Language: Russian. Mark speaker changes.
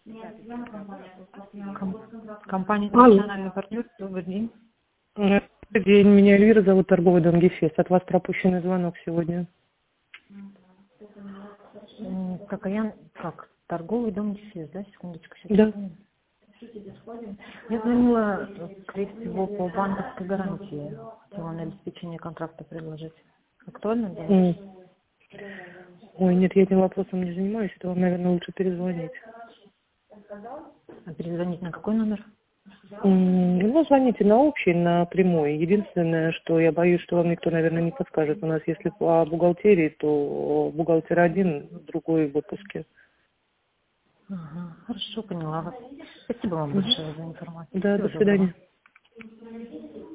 Speaker 1: Компания
Speaker 2: Алло.
Speaker 1: «Профессиональный партнер». Добрый день.
Speaker 2: Добрый день, меня Эльвира зовут, торговый дом Гефест. От вас пропущенный звонок сегодня.
Speaker 1: Как? Торговый дом «Гефест», да? Секундочку. Сейчас.
Speaker 2: Да.
Speaker 1: Я звонила, скорее всего, по банковской гарантии. Хотела на обеспечение контракта предложить. Актуально для вас?
Speaker 2: Ой, нет, я этим вопросом не занимаюсь. Это вам, наверное, лучше перезвонить.
Speaker 1: А перезвонить на какой номер?
Speaker 2: Ну, звоните на общий, на прямой. Единственное, что я боюсь, что вам никто, наверное, не подскажет. У нас, если по бухгалтерии, то бухгалтер один, другой в отпуске.
Speaker 1: Ага, хорошо, поняла вас. Спасибо вам большое за информацию.
Speaker 2: Да,
Speaker 1: Всего
Speaker 2: до свидания.
Speaker 1: доброго.